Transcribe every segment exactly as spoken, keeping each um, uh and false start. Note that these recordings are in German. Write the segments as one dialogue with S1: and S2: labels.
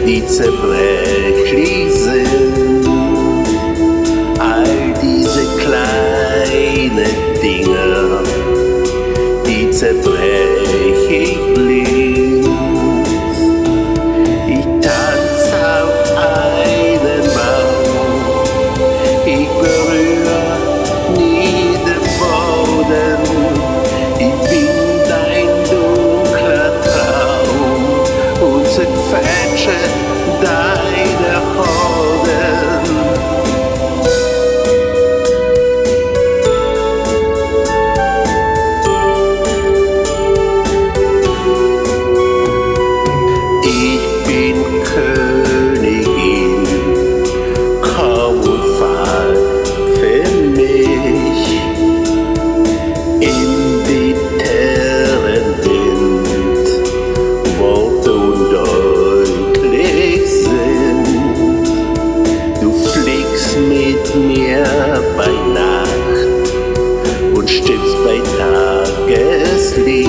S1: die zerbrechlich sind. All diese kleinen Dinge, die zerbrechlich links. Ich tanz auf einen Baum, ich berühre nie den Boden. Ich bin dein dunkler Traum und zerquetsche deine Horden. Ich bin Königin, komm und fall für mich in die Terrenwind, Worte undeutlich sind. Du fliegst mit mir bei Nacht und stirbst bei Tageslicht.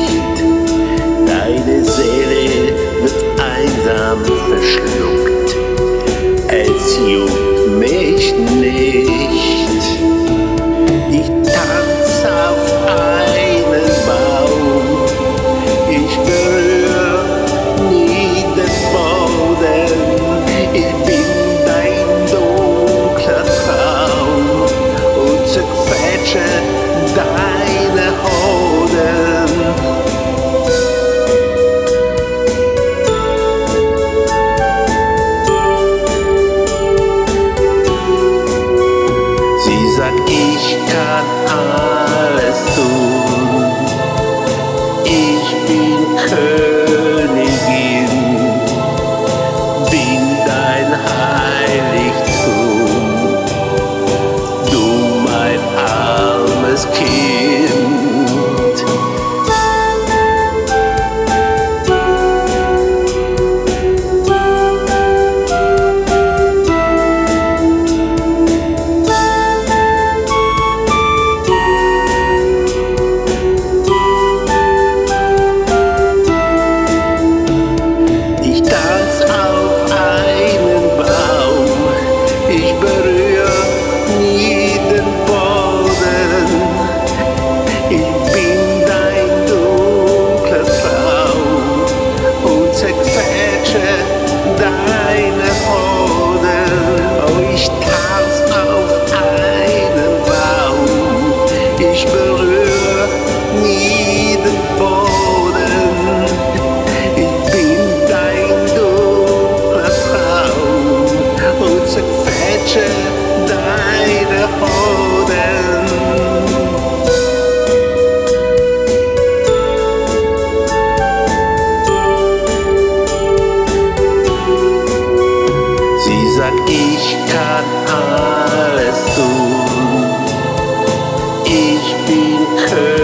S1: Deine Seele wird einsam verschluckt, es juckt mich nicht. Ich tanz auf einen Baum, ich berühre nie den Boden. Ich bin dein dunkler Traum und zerquetsche deine Horden. Sie sagt, ich kann alles tun, ich bin Königin, bin dein Heiligtum, du mein armes Kind. Ich tanz auf einen Baum, ich berühre nie den Boden. Ich bin dein dunkler Traum und zerquetsche deine Horden. Oh, ich tanz auf einen Baum, ich berühre nie den Boden. Ich bin dein dunkler Traum und zerquetsche deine Horden. Sie sagt, ich kann alles tun, ich bin König.